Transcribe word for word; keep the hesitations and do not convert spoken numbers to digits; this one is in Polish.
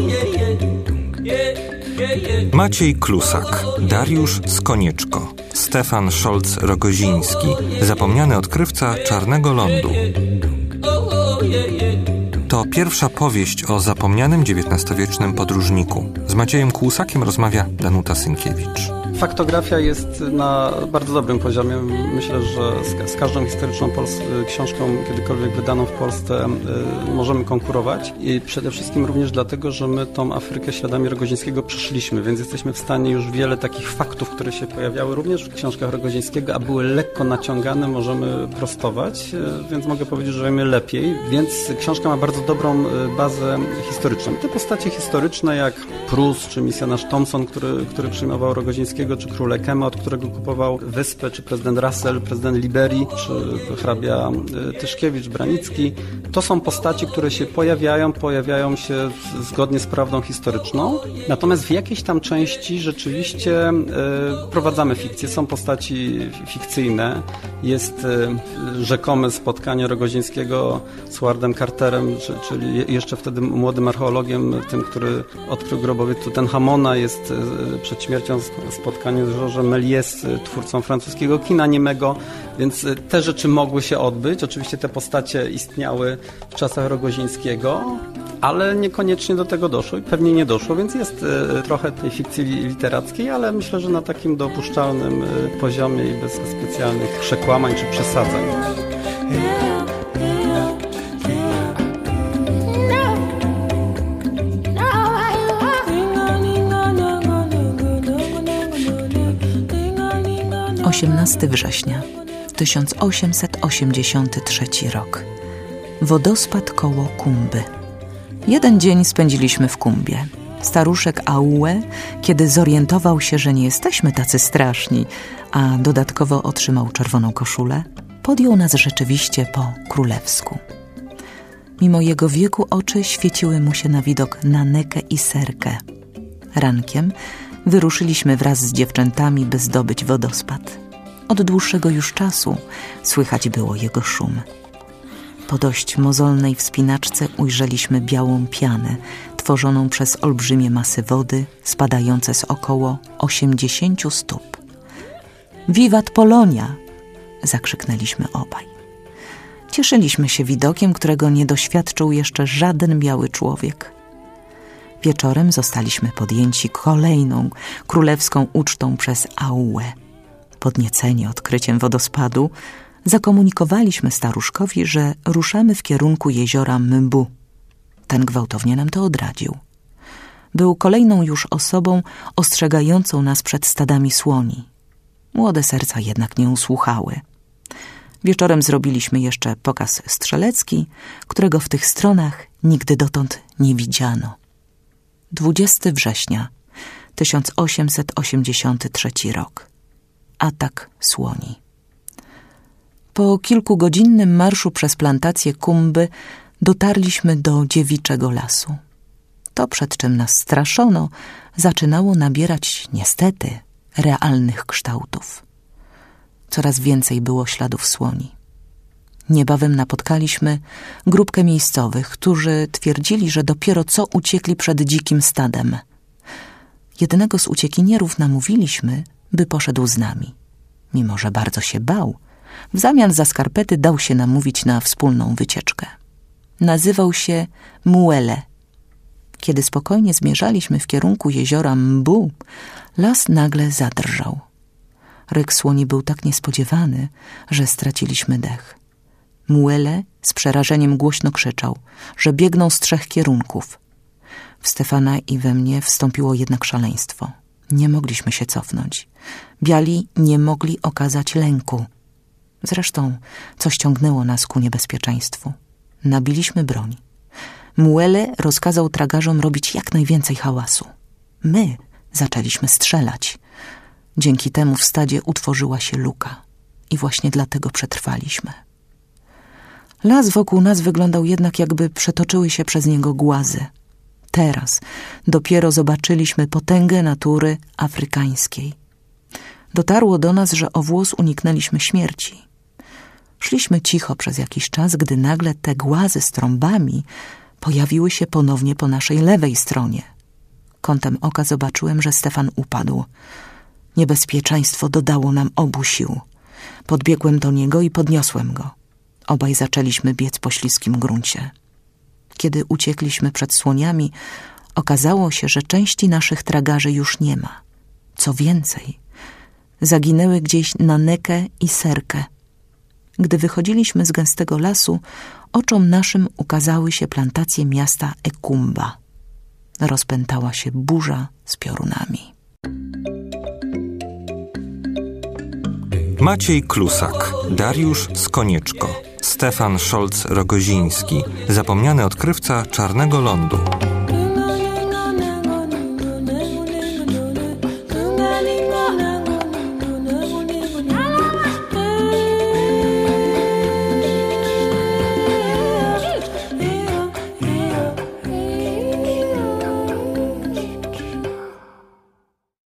Maciej Klusak, Dariusz Skonieczko, Stefan Szolc-Rogoziński, zapomniany odkrywca Czarnego Lądu. To pierwsza powieść o zapomnianym dziewiętnastowiecznym podróżniku. Z Maciejem Klusakiem rozmawia Danuta Synkiewicz. Faktografia jest na bardzo dobrym poziomie. Myślę, że z, z każdą historyczną Pols- książką kiedykolwiek wydaną w Polsce y, możemy konkurować. I przede wszystkim również dlatego, że my tą Afrykę śladami Rogozińskiego przeszliśmy, więc jesteśmy w stanie już wiele takich faktów, które się pojawiały również w książkach Rogozińskiego, a były lekko naciągane, możemy prostować, y, więc mogę powiedzieć, że wiemy lepiej. Więc książka ma bardzo dobrą y, bazę historyczną. Te postacie historyczne jak Prus czy misjonarz Thompson, który, który przyjmował Rogozińskiego, czy król Ekema, od którego kupował wyspę, czy prezydent Russell, prezydent Liberii, czy hrabia Tyszkiewicz, Branicki. To są postaci, które się pojawiają, pojawiają się zgodnie z prawdą historyczną. Natomiast w jakiejś tam części rzeczywiście y, prowadzamy fikcję. Są postaci fikcyjne. Jest y, rzekome spotkanie Rogozińskiego z Howardem Carterem, czy, czyli jeszcze wtedy młodym archeologiem, tym, który odkrył grobowiec Tutenhamona. Jest y, przed śmiercią spotkanie z Georgesem Méliès, twórcą francuskiego kina niemego, więc te rzeczy mogły się odbyć. Oczywiście te postacie istniały w czasach Rogozińskiego, ale niekoniecznie do tego doszło i pewnie nie doszło, więc jest trochę tej fikcji literackiej, ale myślę, że na takim dopuszczalnym poziomie i bez specjalnych przekłamań czy przesadzań. osiemnastego września tysiąc osiemset osiemdziesiąty trzeci rok. Wodospad koło Kumby. Jeden dzień spędziliśmy w Kumbie. Staruszek Aue, kiedy zorientował się, że nie jesteśmy tacy straszni, a dodatkowo otrzymał czerwoną koszulę, podjął nas rzeczywiście po królewsku. Mimo jego wieku oczy świeciły mu się na widok Nanekę i Serkę. Rankiem wyruszyliśmy wraz z dziewczętami, by zdobyć wodospad. Od dłuższego już czasu słychać było jego szum. Po dość mozolnej wspinaczce ujrzeliśmy białą pianę, tworzoną przez olbrzymie masy wody, spadające z około osiemdziesięciu stóp. Wiwat Polonia! Zakrzyknęliśmy obaj. Cieszyliśmy się widokiem, którego nie doświadczył jeszcze żaden biały człowiek. Wieczorem zostaliśmy podjęci kolejną królewską ucztą przez Aue. Podnieceni odkryciem wodospadu, zakomunikowaliśmy staruszkowi, że ruszamy w kierunku jeziora Mbu. Ten gwałtownie nam to odradził. Był kolejną już osobą ostrzegającą nas przed stadami słoni. Młode serca jednak nie usłuchały. Wieczorem zrobiliśmy jeszcze pokaz strzelecki, którego w tych stronach nigdy dotąd nie widziano. dwudziestego września tysiąc osiemset osiemdziesiąty trzeci rok. Atak słoni. Po kilkugodzinnym marszu przez plantację Kumby dotarliśmy do dziewiczego lasu. To, przed czym nas straszono, zaczynało nabierać, niestety, realnych kształtów. Coraz więcej było śladów słoni. Niebawem napotkaliśmy grupkę miejscowych, którzy twierdzili, że dopiero co uciekli przed dzikim stadem. Jednego z uciekinierów namówiliśmy, by poszedł z nami. Mimo że bardzo się bał, w zamian za skarpety dał się namówić na wspólną wycieczkę. Nazywał się Muele. Kiedy spokojnie zmierzaliśmy w kierunku jeziora Mbu, las nagle zadrżał. Ryk słoni był tak niespodziewany, że straciliśmy dech. Muele z przerażeniem głośno krzyczał, że biegną z trzech kierunków. W Stefana i we mnie wstąpiło jednak szaleństwo. Nie mogliśmy się cofnąć. Biali nie mogli okazać lęku. Zresztą coś ciągnęło nas ku niebezpieczeństwu. Nabiliśmy broń. Muele rozkazał tragarzom robić jak najwięcej hałasu. My zaczęliśmy strzelać. Dzięki temu w stadzie utworzyła się luka i właśnie dlatego przetrwaliśmy. Las wokół nas wyglądał jednak, jakby przetoczyły się przez niego głazy. Teraz dopiero zobaczyliśmy potęgę natury afrykańskiej. Dotarło do nas, że o włos uniknęliśmy śmierci. Szliśmy cicho przez jakiś czas, gdy nagle te głazy z trąbami Pojawiły się ponownie po naszej lewej stronie. Kątem oka zobaczyłem, że Stefan upadł. Niebezpieczeństwo dodało nam obu sił. Podbiegłem do niego i podniosłem go. Obaj zaczęliśmy biec po śliskim gruncie. Kiedy uciekliśmy przed słoniami, okazało się, że części naszych tragarzy już nie ma. Co więcej, zaginęły gdzieś Nanekę i Serkę. Gdy wychodziliśmy z gęstego lasu, oczom naszym ukazały się plantacje miasta Ekumba. Rozpętała się burza z piorunami. Maciej Klusak, Dariusz Skonieczko, Stefan Szolc-Rogoziński, zapomniany odkrywca Czarnego Lądu.